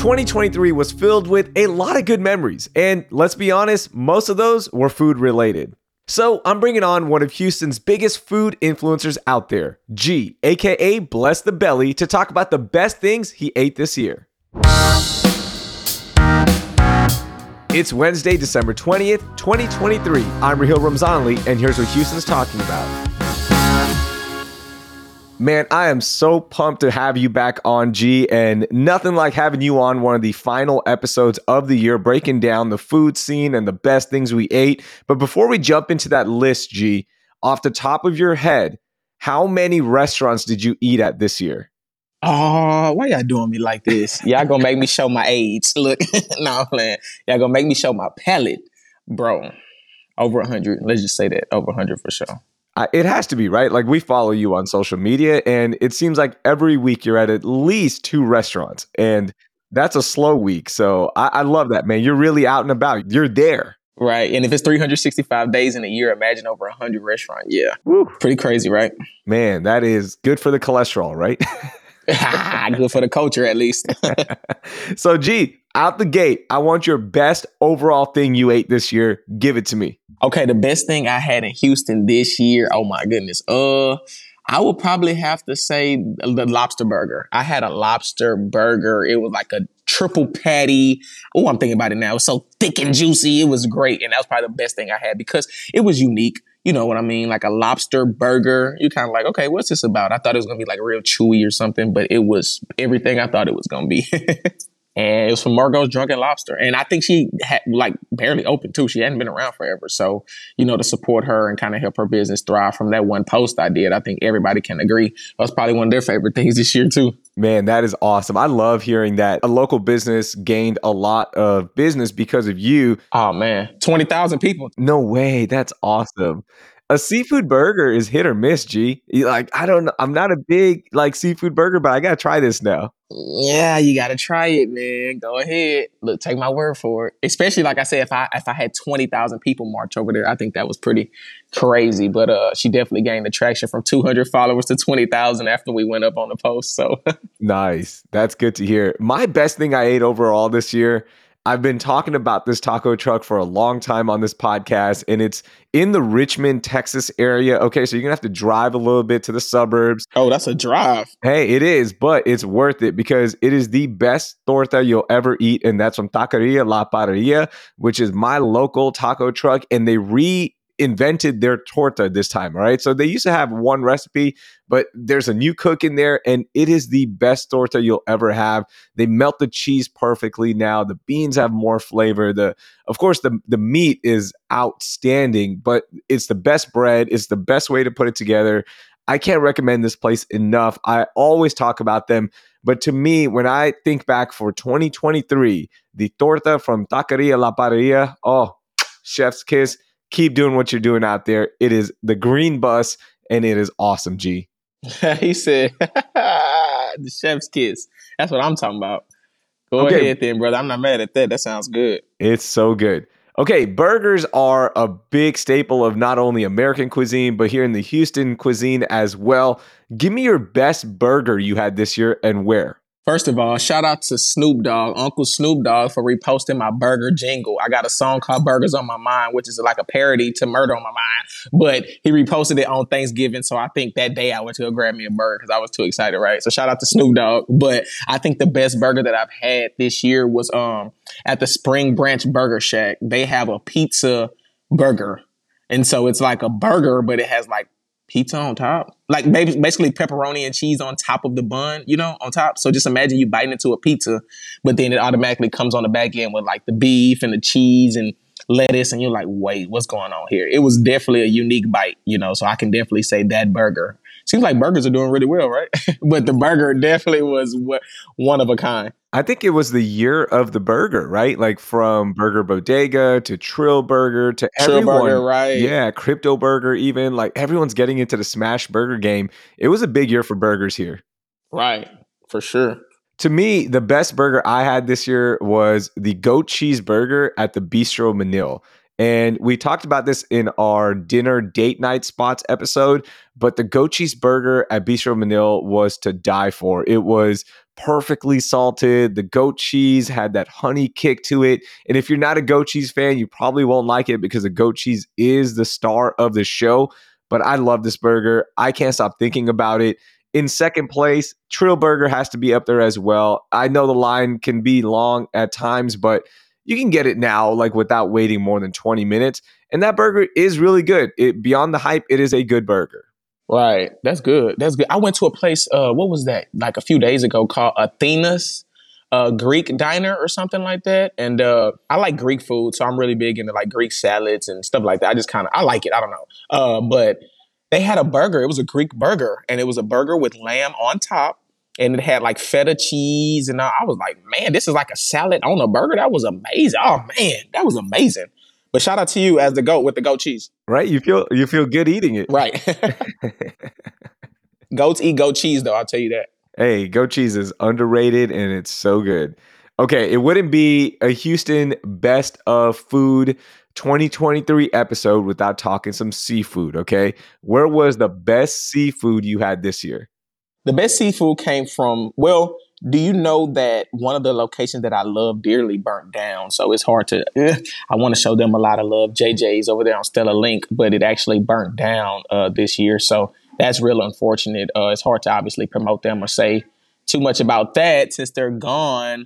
2023 was filled with a lot of good memories, and let's be honest, most of those were food related. So I'm bringing on one of Houston's biggest food influencers out there, G, aka Bless the Belly, to talk about the best things he ate this year. It's Wednesday, December 20th, 2023. I'm Raheel Ramzanli, and here's what Houston's talking about. Man, I am so pumped to have you back on, G, and nothing like having you on one of the final episodes of the year, breaking down the food scene and the best things we ate. But before we jump into that list, G, off the top of your head, how many restaurants did you eat at this year? Oh, why y'all doing me like this? Y'all gonna make me show my age. Look, no, I'm playing. Y'all gonna make me show my palate. Bro, over 100. Let's just say that. Over 100 for sure. It has to be, right? Like, we follow you on social media, and it seems like every week you're at least 2 restaurants, and that's a slow week. So I love that, man. You're really out and about. You're there. Right. And if it's 365 days in a year, imagine over 100 restaurants. Yeah. Woo. Pretty crazy, right? Man, that is good for the cholesterol, right? Good for the culture, at least. So, G, out the gate, I want your best overall thing you ate this year. Give it to me. Okay, the best thing I had in Houston this year, oh my goodness. I would probably have to say the lobster burger. I had a lobster burger. It was like a triple patty. Oh, I'm thinking about it now. It was so thick and juicy. It was great. And that was probably the best thing I had because it was unique. You know what I mean? Like a lobster burger. You're kind of like, okay, what's this about? I thought it was going to be like real chewy or something, but it was everything I thought it was going to be. And it was from Margot's Drunken Lobster. And I think she had like barely opened too. She hadn't been around forever. So, you know, to support her and kind of help her business thrive from that one post I did, I think everybody can agree. That was probably one of their favorite things this year too. Man, that is awesome. I love hearing that a local business gained a lot of business because of you. Oh man, 20,000 people. No way. That's awesome. A seafood burger is hit or miss, G. Like, I don't know. I'm not a big like seafood burger, but I got to try this now. Yeah, you got to try it, man. Go ahead. Look, take my word for it. Especially, like I said, if I had 20,000 people march over there, I think that was pretty crazy. But she definitely gained attraction from 200 followers to 20,000 after we went up on the post. So nice. That's good to hear. My best thing I ate overall this year, I've been talking about this taco truck for a long time on this podcast, and it's in the Richmond, Texas area. Okay, so you're going to have to drive a little bit to the suburbs. Oh, that's a drive. Hey, it is, but it's worth it because it is the best torta you'll ever eat, and that's from Taqueria La Parrilla, which is my local taco truck, and they reinvented their torta this time, all right? So they used to have one recipe, but there's a new cook in there, and it is the best torta you'll ever have. They melt the cheese perfectly now. The beans have more flavor. Of course, the meat is outstanding, but it's the best bread. It's the best way to put it together. I can't recommend this place enough. I always talk about them, but to me, when I think back for 2023, the torta from Taqueria La Parrilla, oh, chef's kiss. Keep doing what you're doing out there. It is the green bus, and it is awesome, G. He said, the chef's kiss. That's what I'm talking about. Go ahead then, brother. I'm not mad at that. That sounds good. It's so good. Okay, burgers are a big staple of not only American cuisine, but here in the Houston cuisine as well. Give me your best burger you had this year and where. First of all, shout out to Snoop Dogg, Uncle Snoop Dogg, for reposting my burger jingle. I got a song called Burgers on My Mind, which is like a parody to Murder on My Mind. But he reposted it on Thanksgiving. So I think that day I went to go grab me a burger because I was too excited, right? So shout out to Snoop Dogg. But I think the best burger that I've had this year was at the Spring Branch Burger Shack. They have a pizza burger. And so it's like a burger, but it has like pizza on top, like basically pepperoni and cheese on top of the bun, you know, on top. So just imagine you biting into a pizza, but then it automatically comes on the back end with like the beef and the cheese and lettuce. And you're like, wait, what's going on here? It was definitely a unique bite, you know, so I can definitely say that burger. Seems like burgers are doing really well, right? But the burger definitely was one of a kind. I think it was the year of the burger, right? Like from Burger Bodega to Trill Burger to everyone. Trill Burger, right? Yeah, Crypto Burger even. Like everyone's getting into the smash burger game. It was a big year for burgers here. Right, for sure. To me, the best burger I had this year was the goat cheese burger at the Bistro Manil. And we talked about this in our dinner date night spots episode, but the goat cheese burger at Bistro Manil was to die for. It was perfectly salted. The goat cheese had that honey kick to it. And if you're not a goat cheese fan, you probably won't like it because the goat cheese is the star of the show. But I love this burger. I can't stop thinking about it. In second place, Trill Burger has to be up there as well. I know the line can be long at times, but you can get it now, like without waiting more than 20 minutes. And that burger is really good. Beyond the hype, it is a good burger. Right. That's good. That's good. I went to a place, what was that? Like a few days ago called Athena's Greek Diner or something like that. And I like Greek food, so I'm really big into like Greek salads and stuff like that. I like it. I don't know. But they had a burger. It was a Greek burger, and it was a burger with lamb on top. And it had like feta cheese. And I was like, man, this is like a salad on a burger. That was amazing. Oh, man, that was amazing. But shout out to you as the goat with the goat cheese. Right? You feel good eating it. Right. Goats eat goat cheese, though. I'll tell you that. Hey, goat cheese is underrated and it's so good. Okay, it wouldn't be a Houston Best of Food 2023 episode without talking some seafood, okay? Where was the best seafood you had this year? The best seafood came from, well, do you know that one of the locations that I love dearly burnt down? So it's hard to, I want to show them a lot of love. JJ's over there on Stella Link, but it actually burnt down this year. So that's real unfortunate. It's hard to obviously promote them or say too much about that since they're gone.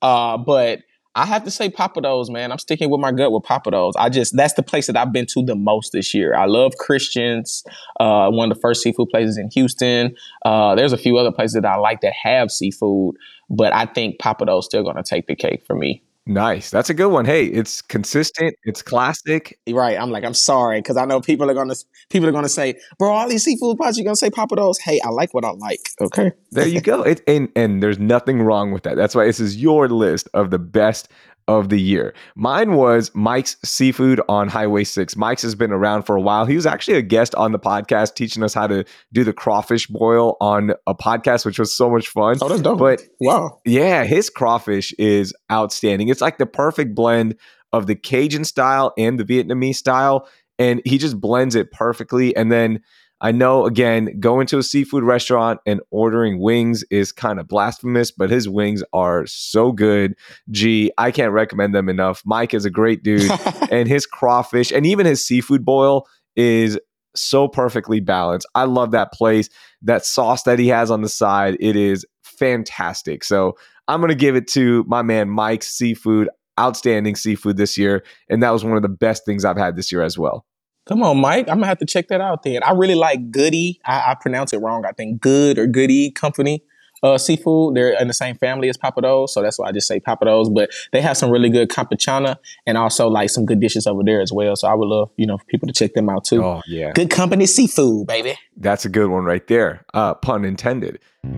But I have to say Papados, man. I'm sticking with my gut with Papados. That's the place that I've been to the most this year. I love Christians, one of the first seafood places in Houston. There's a few other places that I like that have seafood, but I think Papados still going to take the cake for me. Nice. That's a good one. Hey, it's consistent. It's classic. Right. I'm sorry, because I know people are gonna say, bro, all these seafood spots, you're gonna say Papados. Hey, I like what I like. Okay. There you go. And there's nothing wrong with that. That's why this is your list of the best of the year. Mine was Mike's Seafood on Highway 6. Mike's has been around for a while. He was actually a guest on the podcast teaching us how to do the crawfish boil on a podcast, which was so much fun. Oh, that's dope. But wow. Yeah, his crawfish is outstanding. It's like the perfect blend of the Cajun style and the Vietnamese style. And he just blends it perfectly. And then I know, again, going to a seafood restaurant and ordering wings is kind of blasphemous, but his wings are so good. Gee, I can't recommend them enough. Mike is a great dude, and his crawfish and even his seafood boil is so perfectly balanced. I love that place. That sauce that he has on the side, it is fantastic. So I'm going to give it to my man Mike's Seafood. Outstanding seafood this year, and that was one of the best things I've had this year as well. Come on, Mike. I'm going to have to check that out then. I really like Goody. I pronounce it wrong. I think Good or Goody Company seafood. They're in the same family as Papados, so that's why I just say Papados. But they have some really good campechana and also like some good dishes over there as well. So I would love, for people to check them out too. Oh, yeah. Good Company Seafood, baby. That's a good one right there. Pun intended.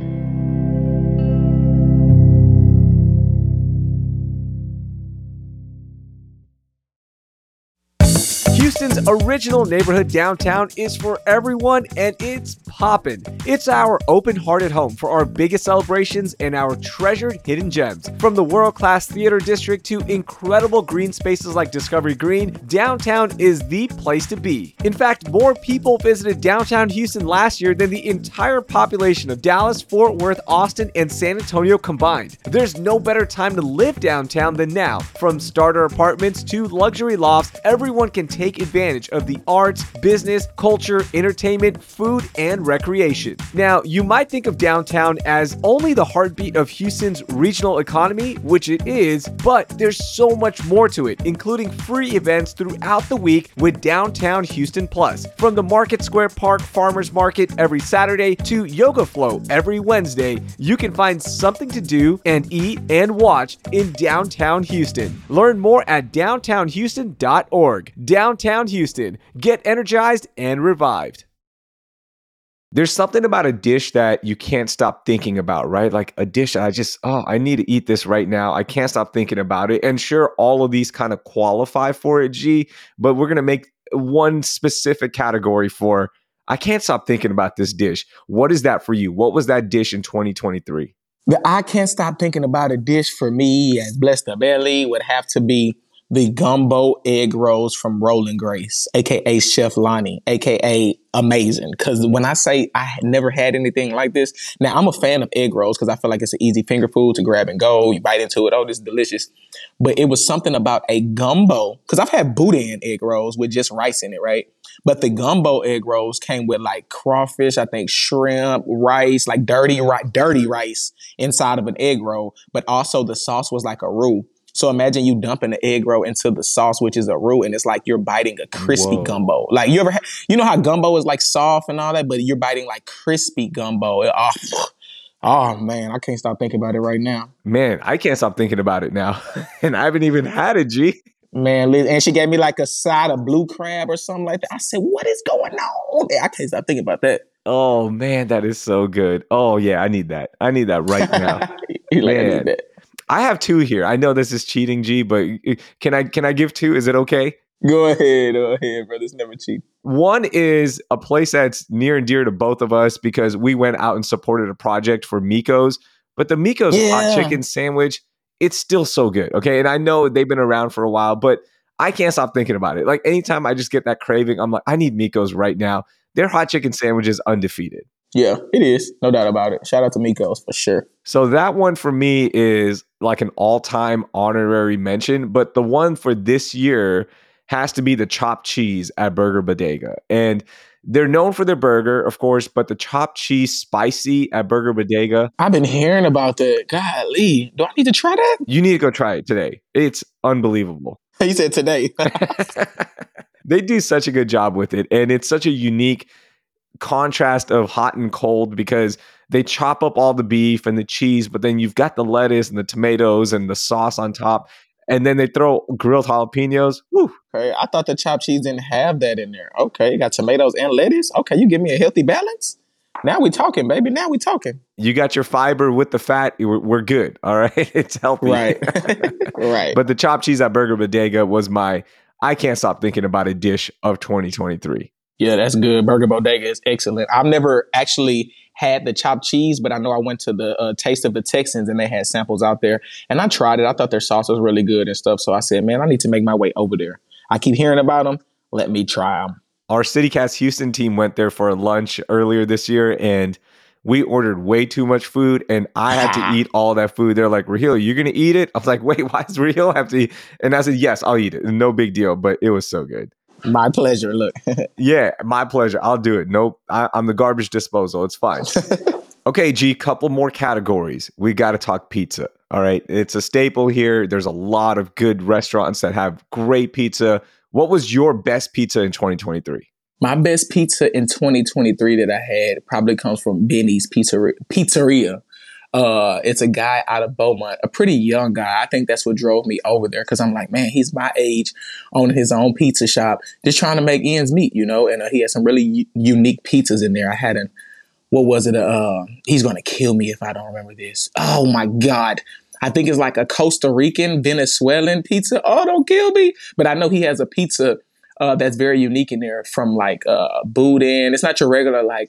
Houston's original neighborhood downtown is for everyone, and it's poppin'. It's our open-hearted home for our biggest celebrations and our treasured hidden gems. From the world-class theater district to incredible green spaces like Discovery Green, downtown is the place to be. In fact, more people visited downtown Houston last year than the entire population of Dallas, Fort Worth, Austin, and San Antonio combined. There's no better time to live downtown than now. From starter apartments to luxury lofts, everyone can take advantage of the arts, business, culture, entertainment, food, and recreation. Now, you might think of downtown as only the heartbeat of Houston's regional economy, which it is, but there's so much more to it, including free events throughout the week with Downtown Houston Plus. From the Market Square Park Farmers Market every Saturday to Yoga Flow every Wednesday, you can find something to do and eat and watch in downtown Houston. Learn more at downtownhouston.org. Downtown Houston. Get energized and revived. There's something about a dish that you can't stop thinking about, right? Like a dish that I need to eat this right now. I can't stop thinking about it. And sure, all of these kind of qualify for it, G, but we're going to make one specific category for, I can't stop thinking about this dish. What is that for you? What was that dish in 2023? The I can't stop thinking about a dish for me as Bless the Belly would have to be The gumbo egg rolls from Rolling Grace, aka Chef Lonnie, aka amazing. Because when I say I had never had anything like this, now I'm a fan of egg rolls because I feel like it's an easy finger food to grab and go. You bite into it, oh, this is delicious. But it was something about a gumbo, because I've had boudin egg rolls with just rice in it, right? But the gumbo egg rolls came with like crawfish, I think shrimp, rice, like dirty rice inside of an egg roll. But also the sauce was like a roux. So imagine you dumping the egg roll into the sauce, which is a roux, and it's like you're biting a crispy gumbo. Like you know how gumbo is like soft and all that, but you're biting like crispy gumbo. Oh man, I can't stop thinking about it right now. Man, I can't stop thinking about it now. And I haven't even had it, G. Man, and she gave me like a side of blue crab or something like that. I said, what is going on? I can't stop thinking about that. Oh man, that is so good. Oh yeah, I need that. I need that right now. Like, I need that. I have two here. I know this is cheating, G, but can I give two? Is it okay? Go ahead, brother. It's never cheap. One is a place that's near and dear to both of us because we went out and supported a project for Miko's. But the Miko's hot chicken sandwich, it's still so good. Okay. And I know they've been around for a while, but I can't stop thinking about it. Like anytime I just get that craving, I'm like, I need Miko's right now. Their hot chicken sandwich is undefeated. Yeah, it is. No doubt about it. Shout out to Miko's for sure. So that one for me is like an all-time honorary mention. But the one for this year has to be the chopped cheese at Burger Bodega. And they're known for their burger, of course, but the chopped cheese spicy at Burger Bodega. I've been hearing about that. Golly, do I need to try that? You need to go try it today. It's unbelievable. You said today. They do such a good job with it. And it's such a unique contrast of hot and cold because they chop up all the beef and the cheese, but then you've got the lettuce and the tomatoes and the sauce on top. And then they throw grilled jalapenos. Woo. Okay, I thought the chopped cheese didn't have that in there. Okay, you got tomatoes and lettuce. Okay, you give me a healthy balance. Now we talking, baby. Now we talking. You got your fiber with the fat. We're good. All right. It's healthy. Right. Right. But the chopped cheese at Burger Bodega was I can't stop thinking about a dish of 2023. Yeah, that's good. Burger Bodega is excellent. I've never actually had the chopped cheese, but I know I went to the Taste of the Texans and they had samples out there. And I tried it. I thought their sauce was really good and stuff. So I said, man, I need to make my way over there. I keep hearing about them. Let me try them. Our CityCast Houston team went there for lunch earlier this year, and we ordered way too much food, and I had to eat all that food. They're like, Raheel, you're going to eat it? I was like, wait, why does Raheel have to eat? And I said, yes, I'll eat it. No big deal, but it was so good. My pleasure. Look. Yeah, my pleasure. I'll do it. Nope. I'm the garbage disposal. It's fine. Okay, G, couple more categories. We got to talk pizza. All right. It's a staple here. There's a lot of good restaurants that have great pizza. What was your best pizza in 2023? My best pizza in 2023 that I had probably comes from Benny's Pizzeria. It's a guy out of Beaumont, a pretty young guy. I think that's what drove me over there because I'm like, man, he's my age, owning his own pizza shop, just trying to make ends meet, you know? And he has some really unique pizzas in there. I had what was it? He's going to kill me if I don't remember this. Oh my God. I think it's like a Costa Rican, Venezuelan pizza. Oh, don't kill me. But I know he has a pizza that's very unique in there from like boudin. It's not your regular like,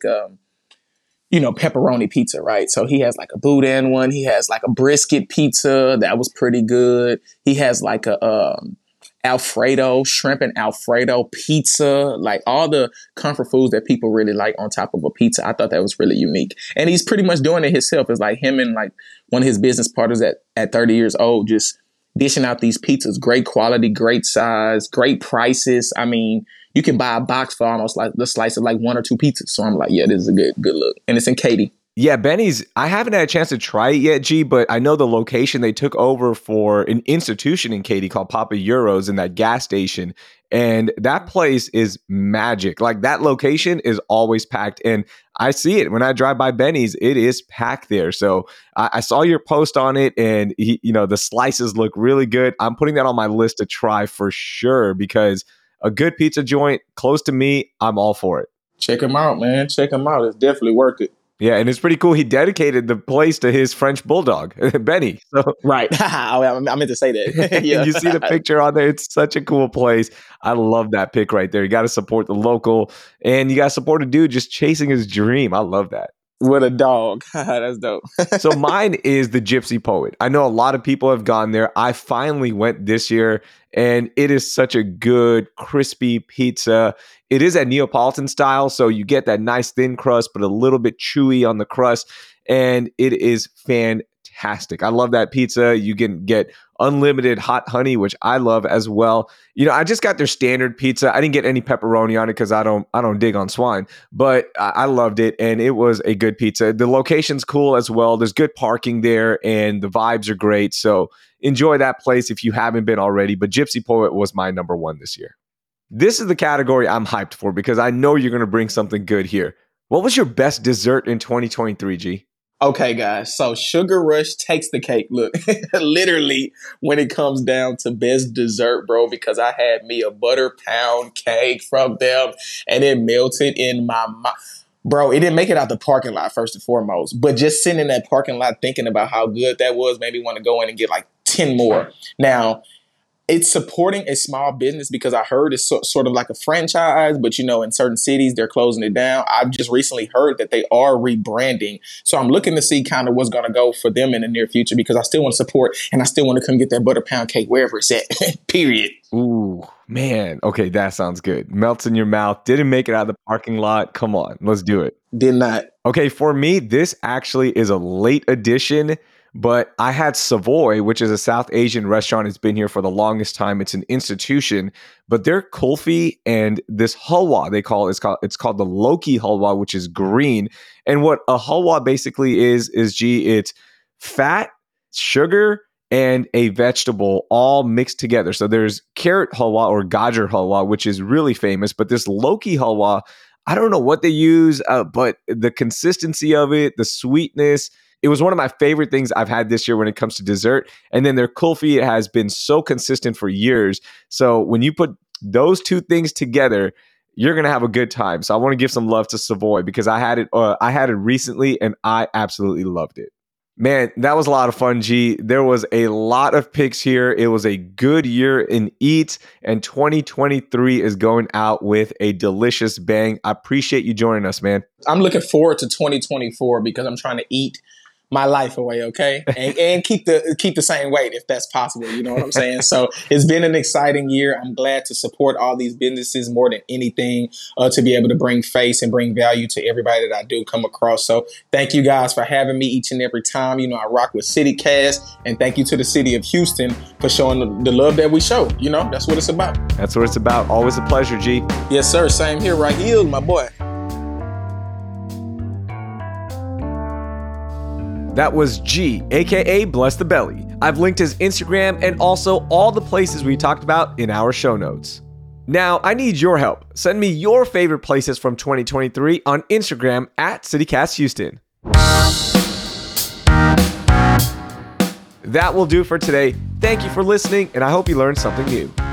pepperoni pizza, right? So he has like a boudin one. He has like a brisket pizza that was pretty good. He has like a Alfredo, shrimp and Alfredo pizza, like all the comfort foods that people really like on top of a pizza. I thought that was really unique. And he's pretty much doing it himself. It's like him and like one of his business partners at 30 years old, just dishing out these pizzas, great quality, great size, great prices. I mean, you can buy a box for almost like the slice of like one or two pizzas. So I'm like, yeah, this is a good look. And it's in Katy. Yeah, Benny's, I haven't had a chance to try it yet, G, but I know the location they took over for an institution in Katy called Papa Euros in that gas station. And that place is magic. Like that location is always packed. And I see it when I drive by Benny's, it is packed there. So I saw your post on it and the slices look really good. I'm putting that on my list to try for sure because a good pizza joint close to me, I'm all for it. Check them out, man. Check them out. It's definitely worth it. Yeah, and it's pretty cool. He dedicated the place to his French bulldog, Benny. So right. I meant to say that. Yeah. You see the picture on there. It's such a cool place. I love that pic right there. You got to support the local and you got to support a dude just chasing his dream. I love that. With a dog. That's dope. So mine is the Gypsy Poet. I know a lot of people have gone there. I finally went this year, and it is such a good, crispy pizza. It is a Neapolitan style, so you get that nice thin crust, but a little bit chewy on the crust, and it is fantastic. I love that pizza. You can get unlimited hot honey, which I love as well. I just got their standard pizza. I didn't get any pepperoni on it because I don't dig on swine, but I loved it, and it was a good pizza. The location's cool as well. There's good parking there, and the vibes are great. So enjoy that place if you haven't been already. But Gypsy Poet was my number one this year. This is the category I'm hyped for because I know you're going to bring something good here. What was your best dessert in 2023, G? Okay, guys. So Sugar Rush takes the cake. Look, literally, when it comes down to best dessert, bro, because I had me a butter pound cake from them and it melted in my mouth. Bro, it didn't make it out the parking lot, first and foremost. But just sitting in that parking lot thinking about how good that was made me want to go in and get like 10 more. Now, it's supporting a small business because I heard it's sort of like a franchise, but in certain cities they're closing it down. I've just recently heard that they are rebranding. So I'm looking to see kind of what's going to go for them in the near future because I still want to support and I still want to come get that butter pound cake wherever it's at, period. Ooh, man. Okay, that sounds good. Melts in your mouth. Didn't make it out of the parking lot. Come on, let's do it. Did not. Okay, for me, this actually is a late addition. But I had Savoy, which is a South Asian restaurant. It's been here for the longest time. It's an institution, but their kulfi and this halwa it's called the Loki halwa, which is green. And what a halwa basically is it's fat, sugar, and a vegetable all mixed together. So there's carrot halwa or gajar halwa, which is really famous. But this Loki halwa, I don't know what they use, but the consistency of it, the sweetness, it was one of my favorite things I've had this year when it comes to dessert. And then their kulfi has been so consistent for years. So when you put those two things together, you're going to have a good time. So I want to give some love to Savoy because I had it recently and I absolutely loved it. Man, that was a lot of fun, G. There was a lot of picks here. It was a good year in eats, and 2023 is going out with a delicious bang. I appreciate you joining us, man. I'm looking forward to 2024 because I'm trying to eat my life away, okay? And keep the same weight if that's possible, you know what I'm saying? So it's been an exciting year. I'm glad to support all these businesses more than anything, to be able to bring face and bring value to everybody that I do come across. So thank you guys for having me each and every time. I rock with CityCast, and thank you to the city of Houston for showing the love that we show. That's what it's about. That's what it's about. Always a pleasure, G. Yes, sir. Same here, right here, my boy. That was G, aka Bless the Belly. I've linked his Instagram and also all the places we talked about in our show notes. Now, I need your help. Send me your favorite places from 2023 on Instagram at CityCastHouston. That will do for today. Thank you for listening, and I hope you learned something new.